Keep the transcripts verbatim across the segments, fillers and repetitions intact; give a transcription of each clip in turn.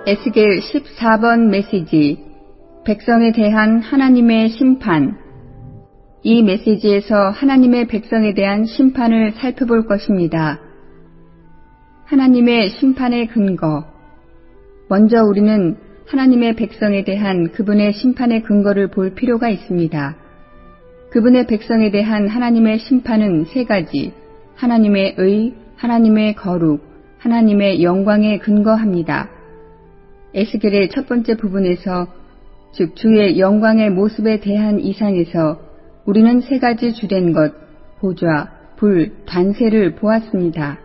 에스겔 십사 번 메시지, 백성에 대한 하나님의 심판. 이 메시지에서 하나님의 백성에 대한 심판을 살펴볼 것입니다. 하나님의 심판의 근거. 먼저 우리는 하나님의 백성에 대한 그분의 심판의 근거를 볼 필요가 있습니다. 그분의 백성에 대한 하나님의 심판은 세 가지, 하나님의 의, 하나님의 거룩, 하나님의 영광에 근거합니다. 에스겔의 첫 번째 부분에서, 즉 주의 영광의 모습에 대한 이상에서 우리는 세 가지 주된 것, 보좌, 불, 단세를 보았습니다.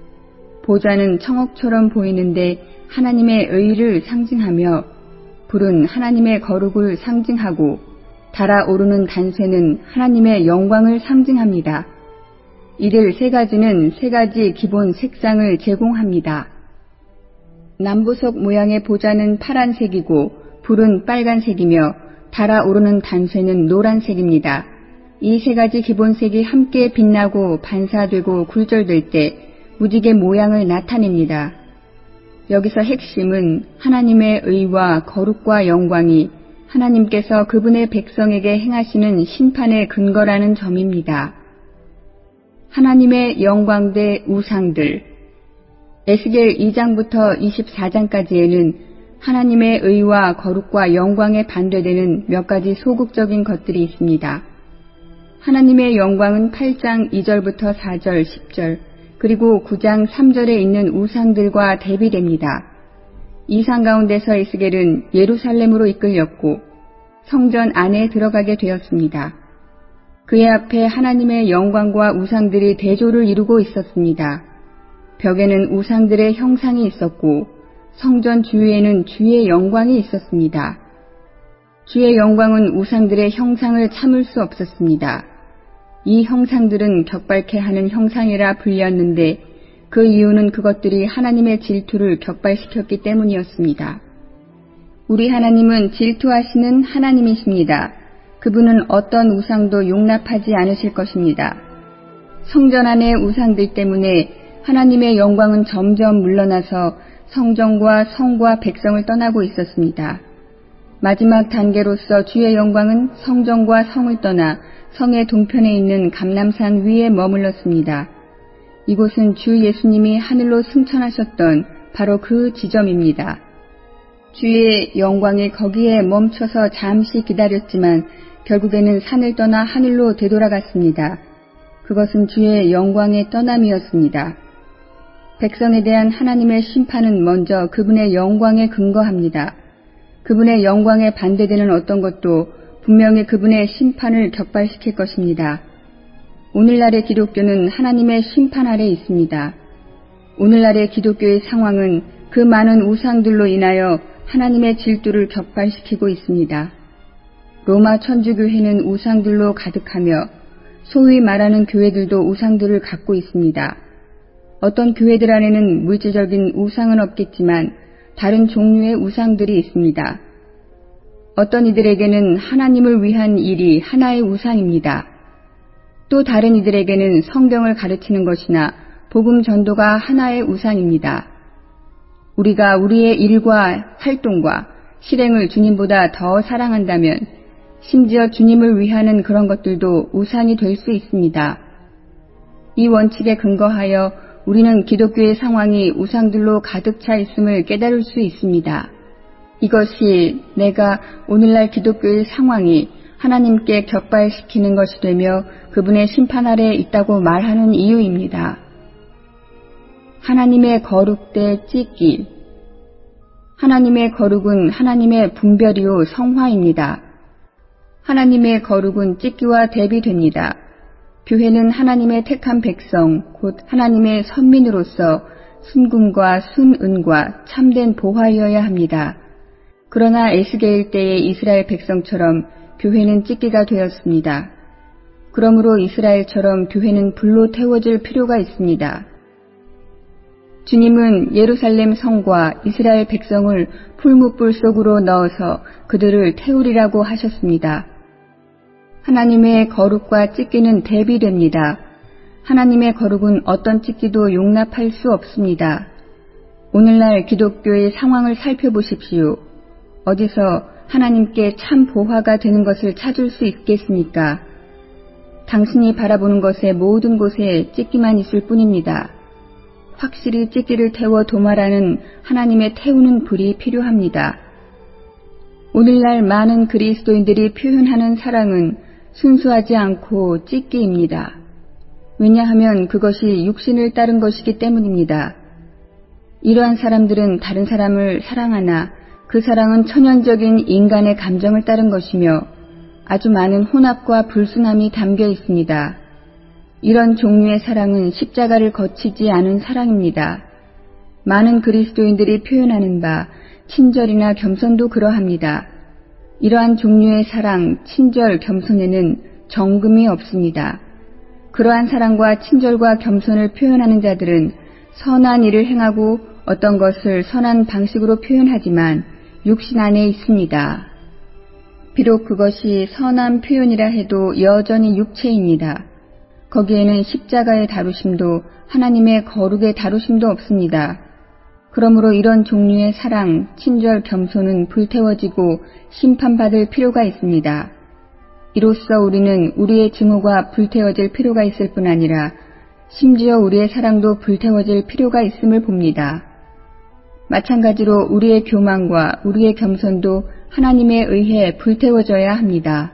보좌는 청옥처럼 보이는데 하나님의 의를 상징하며, 불은 하나님의 거룩을 상징하고, 달아오르는 단세는 하나님의 영광을 상징합니다. 이들 세 가지는 세 가지 기본 색상을 제공합니다. 남부석 모양의 보좌는 파란색이고 불은 빨간색이며 달아오르는 단쇠는 노란색입니다. 이 세 가지 기본색이 함께 빛나고 반사되고 굴절될 때 무지개 모양을 나타냅니다. 여기서 핵심은 하나님의 의와 거룩과 영광이 하나님께서 그분의 백성에게 행하시는 심판의 근거라는 점입니다. 하나님의 영광 대 우상들. 에스겔 이 장부터 이십사 장까지에는 하나님의 의와 거룩과 영광에 반대되는 몇 가지 소극적인 것들이 있습니다. 하나님의 영광은 팔 장 이 절부터 사 절, 십 절, 그리고 구 장 삼 절에 있는 우상들과 대비됩니다. 이상 가운데서 에스겔은 예루살렘으로 이끌렸고 성전 안에 들어가게 되었습니다. 그의 앞에 하나님의 영광과 우상들이 대조를 이루고 있었습니다. 벽에는 우상들의 형상이 있었고 성전 주위에는 주의 영광이 있었습니다. 주의 영광은 우상들의 형상을 참을 수 없었습니다. 이 형상들은 격발케 하는 형상이라 불렸는데 그 이유는 그것들이 하나님의 질투를 격발시켰기 때문이었습니다. 우리 하나님은 질투하시는 하나님이십니다. 그분은 어떤 우상도 용납하지 않으실 것입니다. 성전 안의 우상들 때문에 하나님의 영광은 점점 물러나서 성전과 성과 백성을 떠나고 있었습니다. 마지막 단계로서 주의 영광은 성전과 성을 떠나 성의 동편에 있는 감람산 위에 머물렀습니다. 이곳은 주 예수님이 하늘로 승천하셨던 바로 그 지점입니다. 주의 영광이 거기에 멈춰서 잠시 기다렸지만 결국에는 산을 떠나 하늘로 되돌아갔습니다. 그것은 주의 영광의 떠남이었습니다. 백성에 대한 하나님의 심판은 먼저 그분의 영광에 근거합니다. 그분의 영광에 반대되는 어떤 것도 분명히 그분의 심판을 격발시킬 것입니다. 오늘날의 기독교는 하나님의 심판 아래 있습니다. 오늘날의 기독교의 상황은 그 많은 우상들로 인하여 하나님의 질투를 격발시키고 있습니다. 로마 천주교회는 우상들로 가득하며 소위 말하는 교회들도 우상들을 갖고 있습니다. 어떤 교회들 안에는 물질적인 우상은 없겠지만 다른 종류의 우상들이 있습니다. 어떤 이들에게는 하나님을 위한 일이 하나의 우상입니다. 또 다른 이들에게는 성경을 가르치는 것이나 복음 전도가 하나의 우상입니다. 우리가 우리의 일과 활동과 실행을 주님보다 더 사랑한다면 심지어 주님을 위하는 그런 것들도 우상이 될 수 있습니다. 이 원칙에 근거하여 우리는 기독교의 상황이 우상들로 가득 차 있음을 깨달을 수 있습니다. 이것이 내가 오늘날 기독교의 상황이 하나님께 격발시키는 것이 되며 그분의 심판 아래에 있다고 말하는 이유입니다. 하나님의 거룩 대 찢기. 하나님의 거룩은 하나님의 분별이요 성화입니다. 하나님의 거룩은 찢기와 대비됩니다. 교회는 하나님의 택한 백성, 곧 하나님의 선민으로서 순금과 순은과 참된 보화이어야 합니다. 그러나 에스겔 때의 이스라엘 백성처럼 교회는 찢기가 되었습니다. 그러므로 이스라엘처럼 교회는 불로 태워질 필요가 있습니다. 주님은 예루살렘 성과 이스라엘 백성을 풀무불 속으로 넣어서 그들을 태우리라고 하셨습니다. 하나님의 거룩과 찢기는 대비됩니다. 하나님의 거룩은 어떤 찢기도 용납할 수 없습니다. 오늘날 기독교의 상황을 살펴보십시오. 어디서 하나님께 참 보화가 되는 것을 찾을 수 있겠습니까? 당신이 바라보는 것의 모든 곳에 찢기만 있을 뿐입니다. 확실히 찢기를 태워 도말하는 하나님의 태우는 불이 필요합니다. 오늘날 많은 그리스도인들이 표현하는 사랑은 순수하지 않고 찢기입니다. 왜냐하면 그것이 육신을 따른 것이기 때문입니다. 이러한 사람들은 다른 사람을 사랑하나 그 사랑은 천연적인 인간의 감정을 따른 것이며 아주 많은 혼합과 불순함이 담겨 있습니다. 이런 종류의 사랑은 십자가를 거치지 않은 사랑입니다. 많은 그리스도인들이 표현하는 바 친절이나 겸손도 그러합니다. 이러한 종류의 사랑, 친절, 겸손에는 정금이 없습니다. 그러한 사랑과 친절과 겸손을 표현하는 자들은 선한 일을 행하고 어떤 것을 선한 방식으로 표현하지만 육신 안에 있습니다. 비록 그것이 선한 표현이라 해도 여전히 육체입니다. 거기에는 십자가의 다루심도 하나님의 거룩의 다루심도 없습니다. 그러므로 이런 종류의 사랑, 친절, 겸손은 불태워지고 심판받을 필요가 있습니다. 이로써 우리는 우리의 증오가 불태워질 필요가 있을 뿐 아니라 심지어 우리의 사랑도 불태워질 필요가 있음을 봅니다. 마찬가지로 우리의 교만과 우리의 겸손도 하나님에 의해 불태워져야 합니다.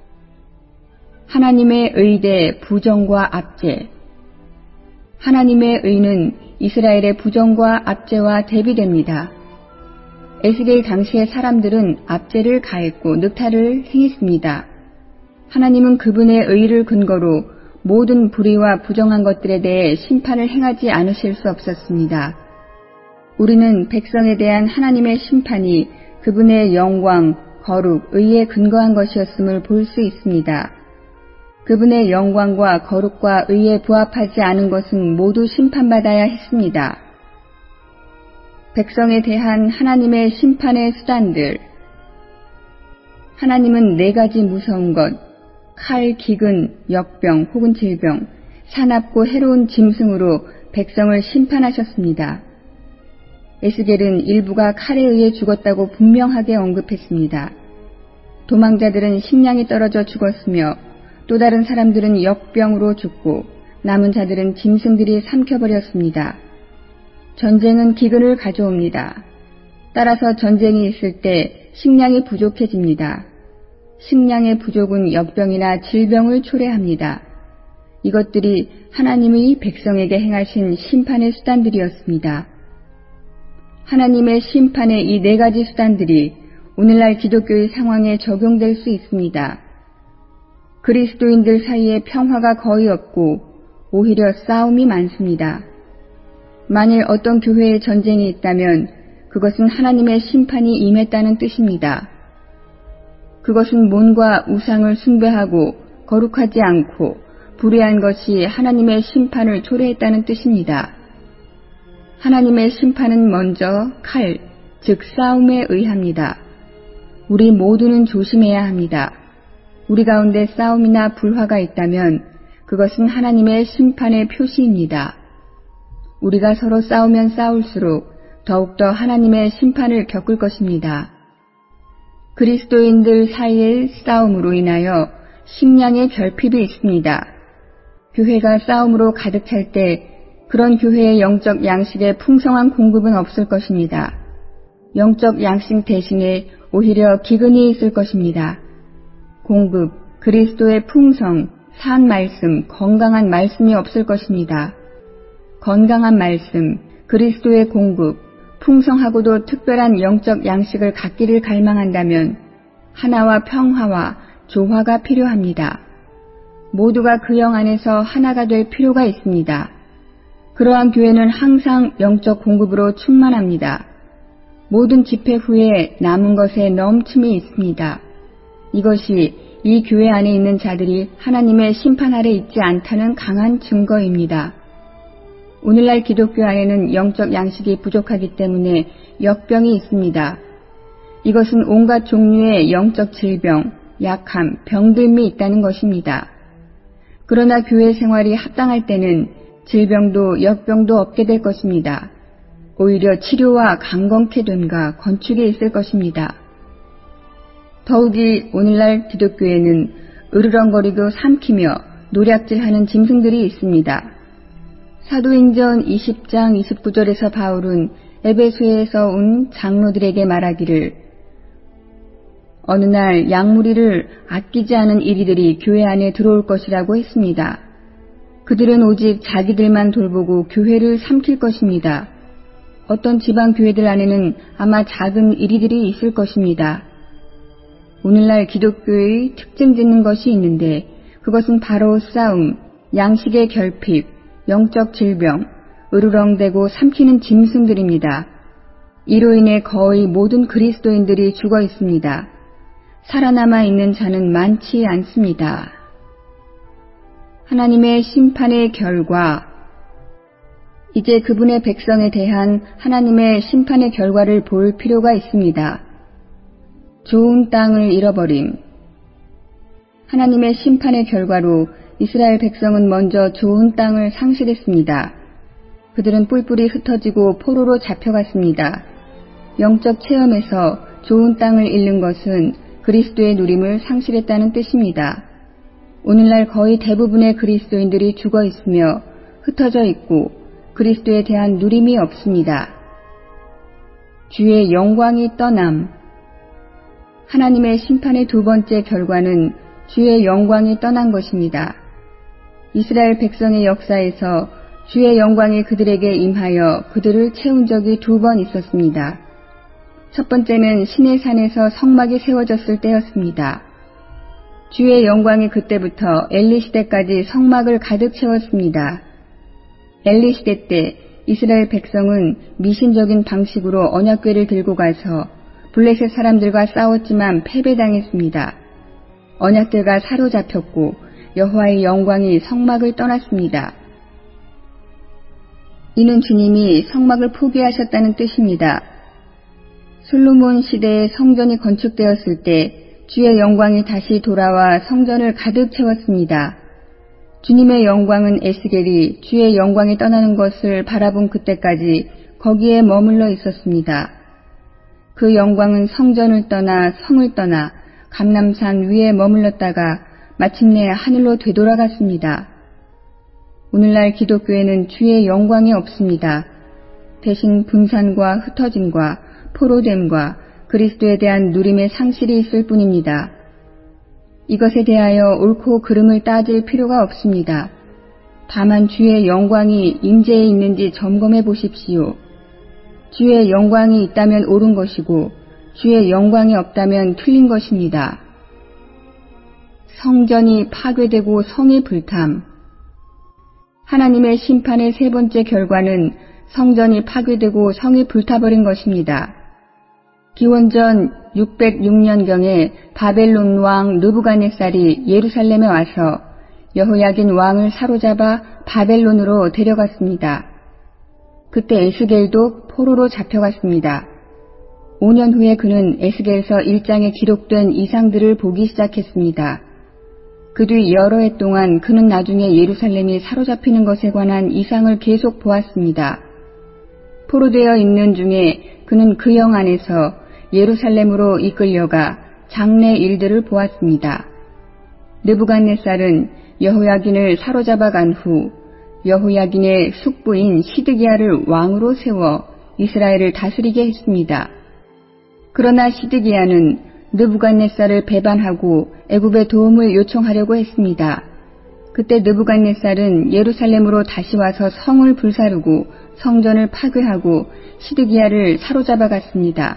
하나님의 의 대 부정과 압제. 하나님의 의는 이스라엘의 부정과 압제와 대비됩니다. 에스겔 당시의 사람들은 압제를 가했고 늑탈을 행했습니다. 하나님은 그분의 의를 근거로 모든 불의와 부정한 것들에 대해 심판을 행하지 않으실 수 없었습니다. 우리는 백성에 대한 하나님의 심판이 그분의 영광, 거룩, 의에 근거한 것이었음을 볼 수 있습니다. 그분의 영광과 거룩과 의에 부합하지 않은 것은 모두 심판받아야 했습니다. 백성에 대한 하나님의 심판의 수단들. 하나님은 네 가지 무서운 것, 칼, 기근, 역병 혹은 질병, 사납고 해로운 짐승으로 백성을 심판하셨습니다. 에스겔은 일부가 칼에 의해 죽었다고 분명하게 언급했습니다. 도망자들은 식량이 떨어져 죽었으며 또 다른 사람들은 역병으로 죽고 남은 자들은 짐승들이 삼켜버렸습니다. 전쟁은 기근을 가져옵니다. 따라서 전쟁이 있을 때 식량이 부족해집니다. 식량의 부족은 역병이나 질병을 초래합니다. 이것들이 하나님의 백성에게 행하신 심판의 수단들이었습니다. 하나님의 심판의 이 네 가지 수단들이 오늘날 기독교의 상황에 적용될 수 있습니다. 그리스도인들 사이에 평화가 거의 없고 오히려 싸움이 많습니다. 만일 어떤 교회에 전쟁이 있다면 그것은 하나님의 심판이 임했다는 뜻입니다. 그것은 mon과 우상을 숭배하고 거룩하지 않고 불의한 것이 하나님의 심판을 초래했다는 뜻입니다. 하나님의 심판은 먼저 칼, 즉 싸움에 의합니다. 우리 모두는 조심해야 합니다. 우리 가운데 싸움이나 불화가 있다면 그것은 하나님의 심판의 표시입니다. 우리가 서로 싸우면 싸울수록 더욱더 하나님의 심판을 겪을 것입니다. 그리스도인들 사이의 싸움으로 인하여 식량의 결핍이 있습니다. 교회가 싸움으로 가득 찰 때 그런 교회의 영적 양식의 풍성한 공급은 없을 것입니다. 영적 양식 대신에 오히려 기근이 있을 것입니다. 공급, 그리스도의 풍성, 산 말씀, 건강한 말씀이 없을 것입니다. 건강한 말씀, 그리스도의 공급, 풍성하고도 특별한 영적 양식을 갖기를 갈망한다면 하나와 평화와 조화가 필요합니다. 모두가 그 영 안에서 하나가 될 필요가 있습니다. 그러한 교회는 항상 영적 공급으로 충만합니다. 모든 집회 후에 남은 것에 넘침이 있습니다. 이것이 이 교회 안에 있는 자들이 하나님의 심판 아래 있지 않다는 강한 증거입니다. 오늘날 기독교 안에는 영적 양식이 부족하기 때문에 역병이 있습니다. 이것은 온갖 종류의 영적 질병, 약함, 병듦이 있다는 것입니다. 그러나 교회 생활이 합당할 때는 질병도 역병도 없게 될 것입니다. 오히려 치료와 강건케 됨과 건축에 있을 것입니다. 더욱이 오늘날 기독교에는 으르렁거리고 삼키며 노략질하는 짐승들이 있습니다. 사도행전 이십 장 이십구 절에서 바울은 에베소에서 온 장로들에게 말하기를 어느 날 양무리를 아끼지 않은 이리들이 교회 안에 들어올 것이라고 했습니다. 그들은 오직 자기들만 돌보고 교회를 삼킬 것입니다. 어떤 지방 교회들 안에는 아마 작은 이리들이 있을 것입니다. 오늘날 기독교의 특징 짓는 것이 있는데 그것은 바로 싸움, 양식의 결핍, 영적 질병, 으르렁대고 삼키는 짐승들입니다. 이로 인해 거의 모든 그리스도인들이 죽어 있습니다. 살아남아 있는 자는 많지 않습니다. 하나님의 심판의 결과, 이제 그분의 백성에 대한 하나님의 심판의 결과를 볼 필요가 있습니다. 좋은 땅을 잃어버림. 하나님의 심판의 결과로 이스라엘 백성은 먼저 좋은 땅을 상실했습니다. 그들은 뿔뿔이 흩어지고 포로로 잡혀갔습니다. 영적 체험에서 좋은 땅을 잃는 것은 그리스도의 누림을 상실했다는 뜻입니다. 오늘날 거의 대부분의 그리스도인들이 죽어 있으며 흩어져 있고 그리스도에 대한 누림이 없습니다. 주의 영광이 떠남. 하나님의 심판의 두 번째 결과는 주의 영광이 떠난 것입니다. 이스라엘 백성의 역사에서 주의 영광이 그들에게 임하여 그들을 채운 적이 두 번 있었습니다. 첫 번째는 시내 산에서 성막이 세워졌을 때였습니다. 주의 영광이 그때부터 엘리 시대까지 성막을 가득 채웠습니다. 엘리 시대 때 이스라엘 백성은 미신적인 방식으로 언약궤를 들고 가서 블레셋 사람들과 싸웠지만 패배당했습니다. 언약궤가 사로잡혔고 여호와의 영광이 성막을 떠났습니다. 이는 주님이 성막을 포기하셨다는 뜻입니다. 솔로몬 시대에 성전이 건축되었을 때 주의 영광이 다시 돌아와 성전을 가득 채웠습니다. 주님의 영광은 에스겔이 주의 영광이 떠나는 것을 바라본 그때까지 거기에 머물러 있었습니다. 그 영광은 성전을 떠나 성을 떠나 감람산 위에 머물렀다가 마침내 하늘로 되돌아갔습니다. 오늘날 기독교에는 주의 영광이 없습니다. 대신 분산과 흩어짐과 포로됨과 그리스도에 대한 누림의 상실이 있을 뿐입니다. 이것에 대하여 옳고 그름을 따질 필요가 없습니다. 다만 주의 영광이 임재해 있는지 점검해 보십시오. 주의 영광이 있다면 옳은 것이고 주의 영광이 없다면 틀린 것입니다. 성전이 파괴되고 성이 불탐. 하나님의 심판의 세 번째 결과는 성전이 파괴되고 성이 불타버린 것입니다. 기원전 육백육 년경에 바벨론 왕 느부갓네살이 예루살렘에 와서 여호야긴 왕을 사로잡아 바벨론으로 데려갔습니다. 그때 에스겔도 포로로 잡혀갔습니다. 오 년 후에 그는 에스겔서 일 장에 기록된 이상들을 보기 시작했습니다. 그 뒤 여러 해 동안 그는 나중에 예루살렘이 사로잡히는 것에 관한 이상을 계속 보았습니다. 포로되어 있는 중에 그는 그 영 안에서 예루살렘으로 이끌려가 장래 일들을 보았습니다. 느부갓네살은 여호야긴을 사로잡아 간 후 여호야긴의 숙부인 시드기야를 왕으로 세워 이스라엘을 다스리게 했습니다. 그러나 시드기야는 느부갓네살을 배반하고 애굽의 도움을 요청하려고 했습니다. 그때 느부갓네살은 예루살렘으로 다시 와서 성을 불사르고 성전을 파괴하고 시드기야를 사로잡아 갔습니다.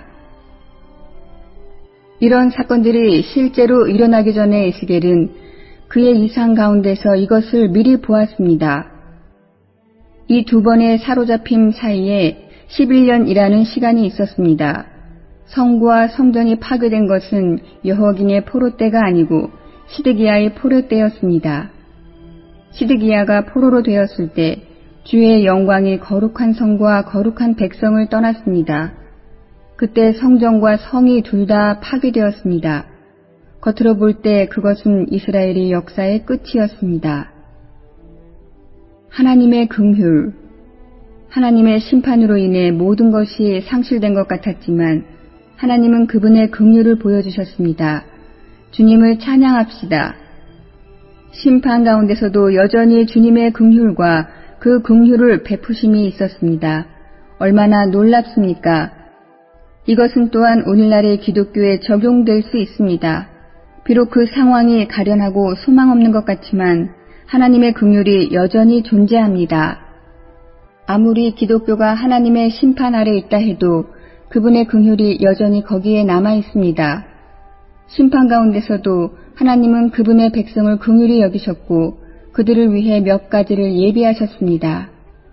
이런 사건들이 실제로 일어나기 전에 에스겔은 그의 이상 가운데서 이것을 미리 보았습니다. 이 두 번의 사로잡힘 사이에 십일 년이라는 시간이 있었습니다. 성구와 성전이 파괴된 것은 여호야긴의 포로 때가 아니고 시드기야의 포로 때였습니다. 시드기야가 포로로 되었을 때 주의 영광이 거룩한 성과 거룩한 백성을 떠났습니다. 그때 성전과 성이 둘 다 파괴되었습니다. 겉으로 볼 때 그것은 이스라엘의 역사의 끝이었습니다. 하나님의 긍휼. 하나님의 심판으로 인해 모든 것이 상실된 것 같았지만 하나님은 그분의 긍휼을 보여주셨습니다. 주님을 찬양합시다. 심판 가운데서도 여전히 주님의 긍휼과 그 긍휼을 베푸심이 있었습니다. 얼마나 놀랍습니까? 이것은 또한 오늘날의 기독교에 적용될 수 있습니다. 비록 그 상황이 가련하고 소망 없는 것 같지만 하나님의 긍휼이 여전히 존재합니다. 아무리 기독교가 하나님의 심판 아래 있다 해도 그분의 긍휼이 여전히 거기에 남아 있습니다. 심판 가운데서도 하나님은 그분의 백성을 긍휼히 여기셨고 그들을 위해 몇 가지를 예비하셨습니다.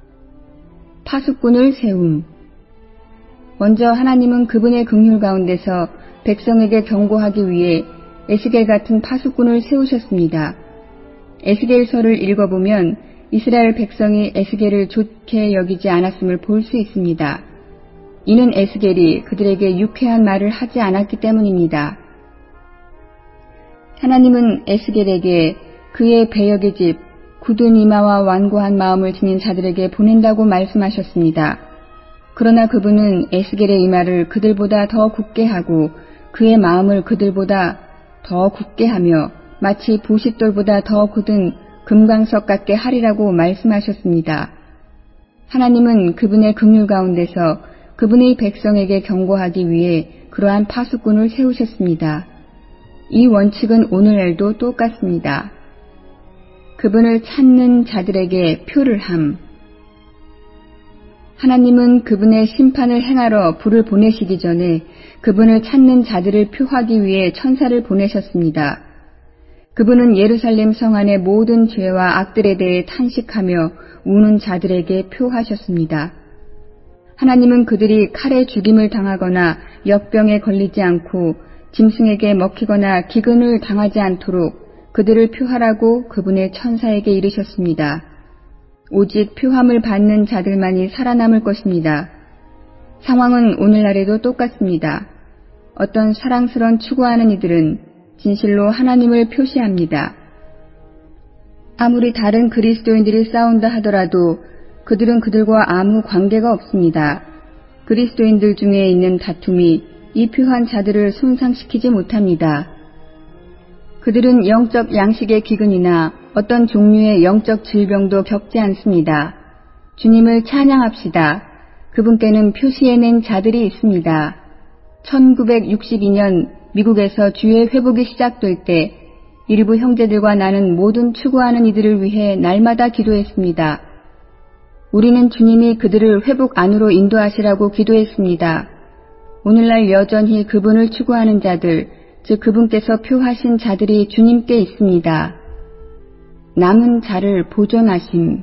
파수꾼을 세움. 먼저 하나님은 그분의 긍휼 가운데서 백성에게 경고하기 위해 에스겔 같은 파수꾼을 세우셨습니다. 에스겔서를 읽어보면 이스라엘 백성이 에스겔을 좋게 여기지 않았음을 볼 수 있습니다. 이는 에스겔이 그들에게 유쾌한 말을 하지 않았기 때문입니다. 하나님은 에스겔에게 그의 배역의 집, 굳은 이마와 완고한 마음을 지닌 자들에게 보낸다고 말씀하셨습니다. 그러나 그분은 에스겔의 이마를 그들보다 더 굳게 하고 그의 마음을 그들보다 더 굳게 하며 마치 부싯돌보다 더 굳은 금광석 같게 하리라고 말씀하셨습니다. 하나님은 그분의 긍휼 가운데서 그분의 백성에게 경고하기 위해 그러한 파수꾼을 세우셨습니다. 이 원칙은 오늘날도 똑같습니다. 그분을 찾는 자들에게 표를 함. 하나님은 그분의 심판을 행하러 불을 보내시기 전에 그분을 찾는 자들을 표하기 위해 천사를 보내셨습니다. 그분은 예루살렘 성 안의 모든 죄와 악들에 대해 탄식하며 우는 자들에게 표하셨습니다. 하나님은 그들이 칼에 죽임을 당하거나 역병에 걸리지 않고 짐승에게 먹히거나 기근을 당하지 않도록 그들을 표하라고 그분의 천사에게 이르셨습니다. 오직 표함을 받는 자들만이 살아남을 것입니다. 상황은 오늘날에도 똑같습니다. 어떤 사랑스런 추구하는 이들은 진실로 하나님을 표시합니다. 아무리 다른 그리스도인들이 싸운다 하더라도 그들은 그들과 아무 관계가 없습니다. 그리스도인들 중에 있는 다툼이 이 표한 자들을 손상시키지 못합니다. 그들은 영적 양식의 기근이나 어떤 종류의 영적 질병도 겪지 않습니다. 주님을 찬양합시다. 그분께는 표시해낸 자들이 있습니다. 천구백육십이 년 미국에서 주의 회복이 시작될 때 일부 형제들과 나는 모든 추구하는 이들을 위해 날마다 기도했습니다. 우리는 주님이 그들을 회복 안으로 인도하시라고 기도했습니다. 오늘날 여전히 그분을 추구하는 자들, 즉 그분께서 표하신 자들이 주님께 있습니다. 남은 자를 보존하심.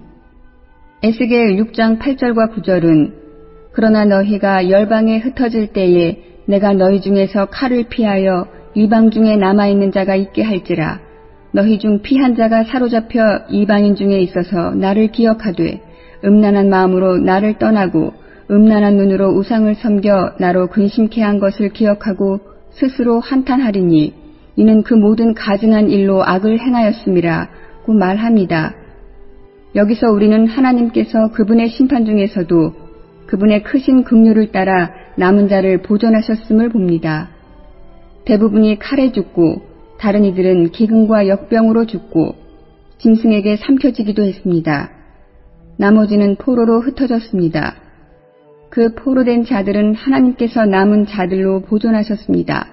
에스겔 육 장 팔 절과 구 절은 그러나 너희가 열방에 흩어질 때에 내가 너희 중에서 칼을 피하여 이방 중에 남아있는 자가 있게 할지라. 너희 중 피한 자가 사로잡혀 이방인 중에 있어서 나를 기억하되 음란한 마음으로 나를 떠나고 음란한 눈으로 우상을 섬겨 나로 근심케 한 것을 기억하고 스스로 한탄하리니 이는 그 모든 가증한 일로 악을 행하였음이라고 말합니다. 여기서 우리는 하나님께서 그분의 심판 중에서도 그분의 크신 긍휼을 따라 남은 자를 보존하셨음을 봅니다. 대부분이 칼에 죽고 다른 이들은 기근과 역병으로 죽고 짐승에게 삼켜지기도 했습니다. 나머지는 포로로 흩어졌습니다. 그 포로된 자들은 하나님께서 남은 자들로 보존하셨습니다.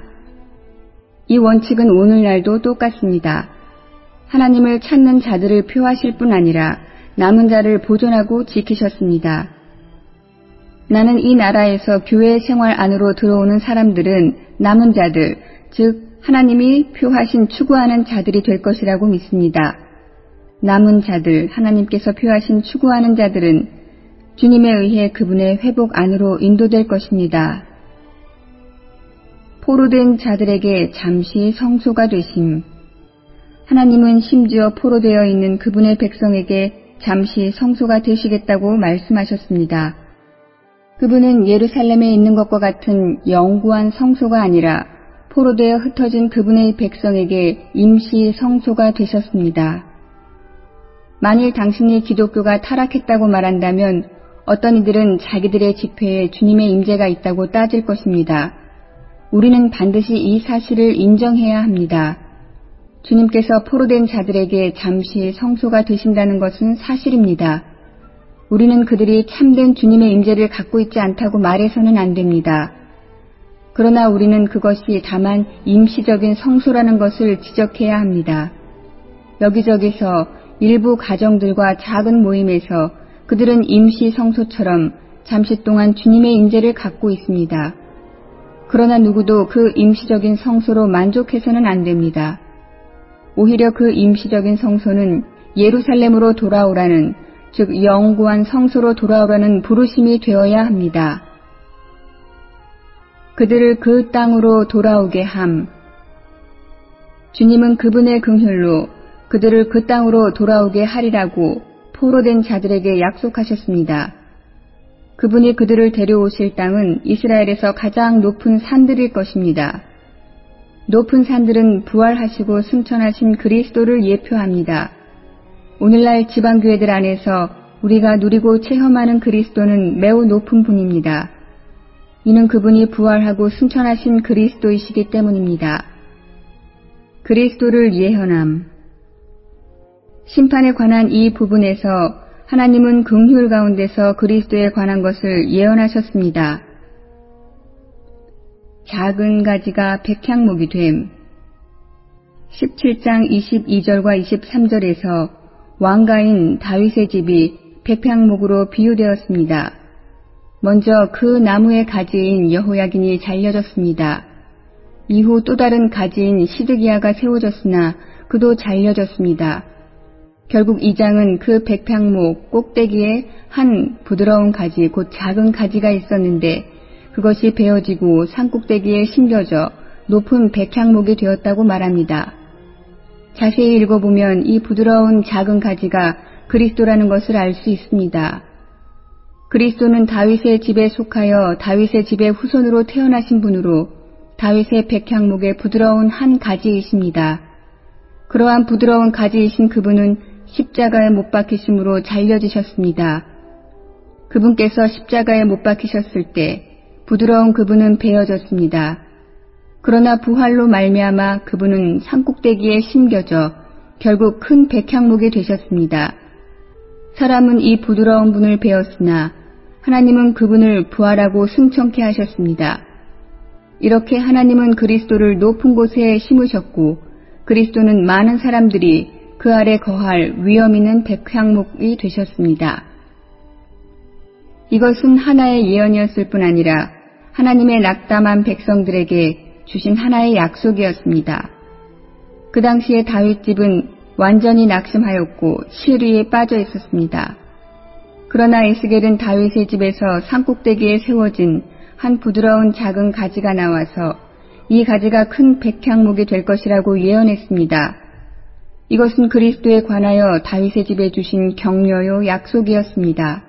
이 원칙은 오늘날도 똑같습니다. 하나님을 찾는 자들을 표하실 뿐 아니라 남은 자를 보존하고 지키셨습니다. 나는 이 나라에서 교회 생활 안으로 들어오는 사람들은 남은 자들, 즉 하나님이 표하신 추구하는 자들이 될 것이라고 믿습니다. 남은 자들, 하나님께서 표하신 추구하는 자들은 주님에 의해 그분의 회복 안으로 인도될 것입니다. 포로된 자들에게 잠시 성소가 되심. 하나님은 심지어 포로되어 있는 그분의 백성에게 잠시 성소가 되시겠다고 말씀하셨습니다. 그분은 예루살렘에 있는 것과 같은 영구한 성소가 아니라 포로되어 흩어진 그분의 백성에게 임시 성소가 되셨습니다. 만일 당신이 기독교가 타락했다고 말한다면 어떤 이들은 자기들의 집회에 주님의 임재가 있다고 따질 것입니다. 우리는 반드시 이 사실을 인정해야 합니다. 주님께서 포로된 자들에게 잠시 성소가 되신다는 것은 사실입니다. 우리는 그들이 참된 주님의 임재를 갖고 있지 않다고 말해서는 안 됩니다. 그러나 우리는 그것이 다만 임시적인 성소라는 것을 지적해야 합니다. 여기저기서 일부 가정들과 작은 모임에서 그들은 임시 성소처럼 잠시 동안 주님의 임재를 갖고 있습니다. 그러나 누구도 그 임시적인 성소로 만족해서는 안 됩니다. 오히려 그 임시적인 성소는 예루살렘으로 돌아오라는, 즉 영구한 성소로 돌아오라는 부르심이 되어야 합니다. 그들을 그 땅으로 돌아오게 함. 주님은 그분의 긍휼로 그들을 그 땅으로 돌아오게 하리라고 포로된 자들에게 약속하셨습니다. 그분이 그들을 데려오실 땅은 이스라엘에서 가장 높은 산들일 것입니다. 높은 산들은 부활하시고 승천하신 그리스도를 예표합니다. 오늘날 지방교회들 안에서 우리가 누리고 체험하는 그리스도는 매우 높은 분입니다. 이는 그분이 부활하고 승천하신 그리스도이시기 때문입니다. 그리스도를 예언함. 심판에 관한 이 부분에서 하나님은 긍휼 가운데서 그리스도에 관한 것을 예언하셨습니다. 작은 가지가 백향목이 됨. 십칠 장 이십이 절과 이십삼 절에서 왕가인 다윗의 집이 백향목으로 비유되었습니다. 먼저 그 나무의 가지인 여호야긴이 잘려졌습니다. 이후 또 다른 가지인 시드기야가 세워졌으나 그도 잘려졌습니다. 결국 이 장은 그 백향목 꼭대기에 한 부드러운 가지, 곧 작은 가지가 있었는데 그것이 베어지고 산꼭대기에 심겨져 높은 백향목이 되었다고 말합니다. 자세히 읽어보면 이 부드러운 작은 가지가 그리스도라는 것을 알 수 있습니다. 그리스도는 다윗의 집에 속하여 다윗의 집의 후손으로 태어나신 분으로 다윗의 백향목의 부드러운 한 가지이십니다. 그러한 부드러운 가지이신 그분은 십자가에 못 박히심으로 잘려지셨습니다. 그분께서 십자가에 못 박히셨을 때 부드러운 그분은 베어졌습니다. 그러나 부활로 말미암아 그분은 산꼭대기에 심겨져 결국 큰 백향목이 되셨습니다. 사람은 이 부드러운 분을 베었으나 하나님은 그분을 부활하고 승천케 하셨습니다. 이렇게 하나님은 그리스도를 높은 곳에 심으셨고 그리스도는 많은 사람들이 그 아래 거할 위엄 있는 백향목이 되셨습니다. 이것은 하나의 예언이었을 뿐 아니라 하나님의 낙담한 백성들에게 주신 하나의 약속이었습니다. 그 당시에 다윗집은 완전히 낙심하였고 시리에 빠져 있었습니다. 그러나 에스겔은 다윗의 집에서 산꼭대기에 세워진 한 부드러운 작은 가지가 나와서 이 가지가 큰 백향목이 될 것이라고 예언했습니다. 이것은 그리스도에 관하여 다윗의 집에 주신 격려요 약속이었습니다.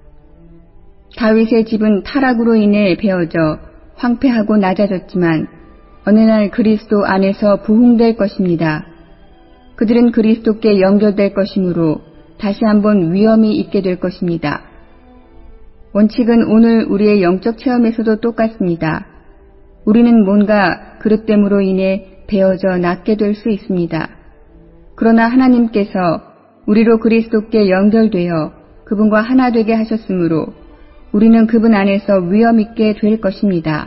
다윗의 집은 타락으로 인해 베어져 황폐하고 낮아졌지만 어느 날 그리스도 안에서 부흥될 것입니다. 그들은 그리스도께 연결될 것이므로 다시 한번 위엄이 있게 될 것입니다. 원칙은 오늘 우리의 영적 체험에서도 똑같습니다. 우리는 뭔가 그릇됨으로 인해 베어져 낮게 될 수 있습니다. 그러나 하나님께서 우리로 그리스도께 연결되어 그분과 하나 되게 하셨으므로 우리는 그분 안에서 위엄 있게 될 것입니다.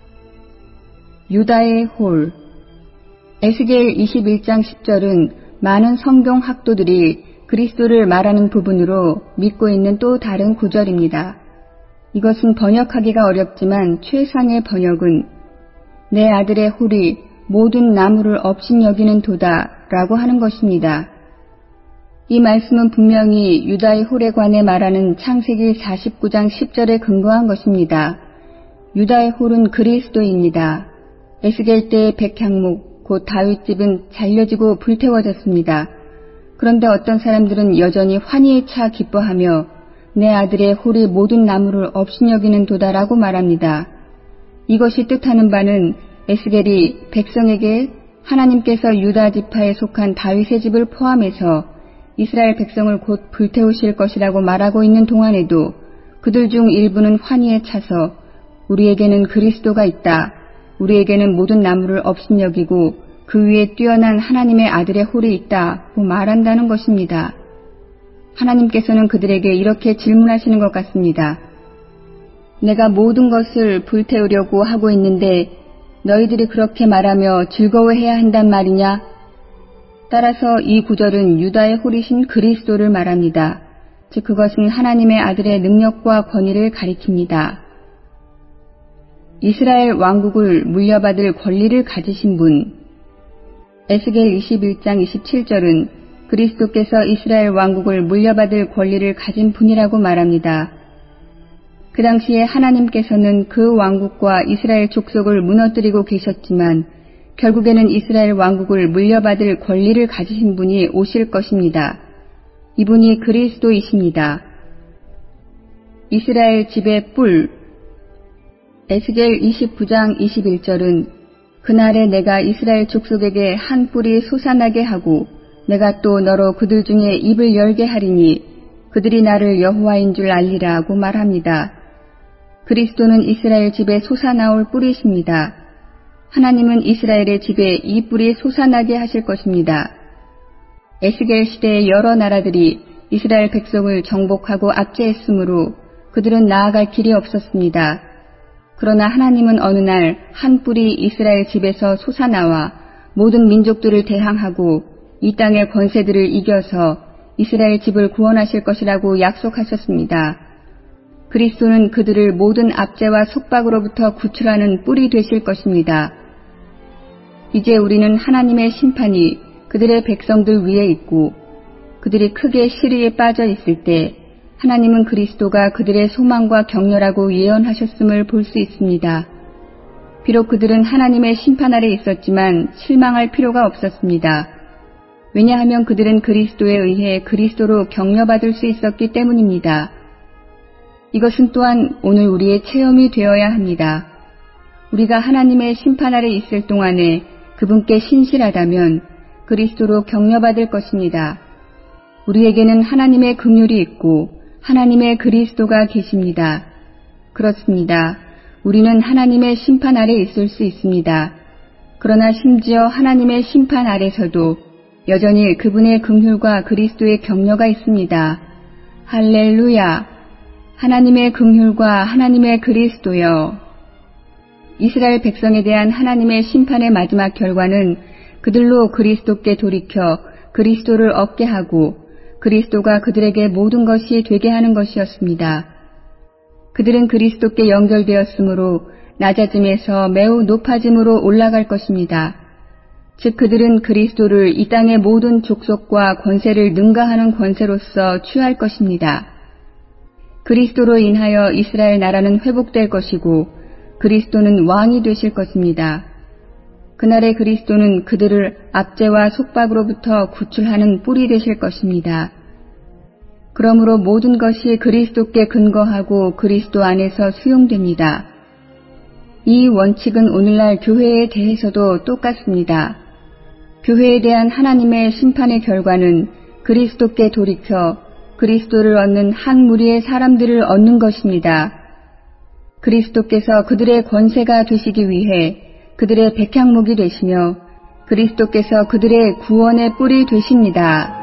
유다의 홀. 에스겔 이십일 장 십 절은 많은 성경 학도들이 그리스도를 말하는 부분으로 믿고 있는 또 다른 구절입니다. 이것은 번역하기가 어렵지만 최상의 번역은 내 아들의 홀이 모든 나무를 업신여기는 도다 라고 하는 것입니다. 이 말씀은 분명히 유다의 홀에 관해 말하는 창세기 사십구 장 십 절에 근거한 것입니다. 유다의 홀은 그리스도입니다. 에스겔 때의 백향목, 곧 다윗집은 잘려지고 불태워졌습니다. 그런데 어떤 사람들은 여전히 환희에 차 기뻐하며 내 아들의 홀이 모든 나무를 업신여기는 도다라고 말합니다. 이것이 뜻하는 바는 에스겔이 백성에게 하나님께서 유다 지파에 속한 다윗의 집을 포함해서 이스라엘 백성을 곧 불태우실 것이라고 말하고 있는 동안에도 그들 중 일부는 환희에 차서 우리에게는 그리스도가 있다. 우리에게는 모든 나무를 업신여기고 그 위에 뛰어난 하나님의 아들의 홀이 있다고 말한다는 것입니다. 하나님께서는 그들에게 이렇게 질문하시는 것 같습니다. 내가 모든 것을 불태우려고 하고 있는데 너희들이 그렇게 말하며 즐거워해야 한단 말이냐? 따라서 이 구절은 유다의 홀이신 그리스도를 말합니다. 즉 그것은 하나님의 아들의 능력과 권위를 가리킵니다. 이스라엘 왕국을 물려받을 권리를 가지신 분. 에스겔 이십일 장 이십칠 절은 그리스도께서 이스라엘 왕국을 물려받을 권리를 가진 분이라고 말합니다. 그 당시에 하나님께서는 그 왕국과 이스라엘 족속을 무너뜨리고 계셨지만 결국에는 이스라엘 왕국을 물려받을 권리를 가지신 분이 오실 것입니다. 이분이 그리스도이십니다. 이스라엘 집의 뿔. 에스겔 이십구 장 이십일 절은 그날에 내가 이스라엘 족속에게 한 뿔이 솟아나게 하고 내가 또 너로 그들 중에 입을 열게 하리니 그들이 나를 여호와인 줄 알리라고 말합니다. 그리스도는 이스라엘 집에 솟아나올 뿔이십니다. 하나님은 이스라엘의 집에 이 뿔이 솟아나게 하실 것입니다. 에스겔 시대의 여러 나라들이 이스라엘 백성을 정복하고 압제했으므로 그들은 나아갈 길이 없었습니다. 그러나 하나님은 어느 날 한 뿔이 이스라엘 집에서 솟아나와 모든 민족들을 대항하고 이 땅의 권세들을 이겨서 이스라엘 집을 구원하실 것이라고 약속하셨습니다. 그리스도는 그들을 모든 압제와 속박으로부터 구출하는 뿔이 되실 것입니다. 이제 우리는 하나님의 심판이 그들의 백성들 위에 있고 그들이 크게 시리에 빠져 있을 때 하나님은 그리스도가 그들의 소망과 격려라고 예언하셨음을 볼 수 있습니다. 비록 그들은 하나님의 심판 아래 있었지만 실망할 필요가 없었습니다. 왜냐하면 그들은 그리스도에 의해 그리스도로 격려받을 수 있었기 때문입니다. 이것은 또한 오늘 우리의 체험이 되어야 합니다. 우리가 하나님의 심판 아래 있을 동안에 그분께 신실하다면 그리스도로 격려받을 것입니다. 우리에게는 하나님의 긍휼이 있고 하나님의 그리스도가 계십니다. 그렇습니다. 우리는 하나님의 심판 아래 있을 수 있습니다. 그러나 심지어 하나님의 심판 아래서도 여전히 그분의 긍휼과 그리스도의 격려가 있습니다. 할렐루야! 하나님의 긍휼과 하나님의 그리스도여. 이스라엘 백성에 대한 하나님의 심판의 마지막 결과는 그들로 그리스도께 돌이켜 그리스도를 얻게 하고 그리스도가 그들에게 모든 것이 되게 하는 것이었습니다. 그들은 그리스도께 연결되었으므로 낮아짐에서 매우 높아짐으로 올라갈 것입니다. 즉 그들은 그리스도를 이 땅의 모든 족속과 권세를 능가하는 권세로서 취할 것입니다. 그리스도로 인하여 이스라엘 나라는 회복될 것이고 그리스도는 왕이 되실 것입니다. 그날의 그리스도는 그들을 압제와 속박으로부터 구출하는 뿔이 되실 것입니다. 그러므로 모든 것이 그리스도께 근거하고 그리스도 안에서 수용됩니다. 이 원칙은 오늘날 교회에 대해서도 똑같습니다. 교회에 대한 하나님의 심판의 결과는 그리스도께 돌이켜 그리스도를 얻는 한 무리의 사람들을 얻는 것입니다. 그리스도께서 그들의 권세가 되시기 위해 그들의 백향목이 되시며 그리스도께서 그들의 구원의 뿔이 되십니다.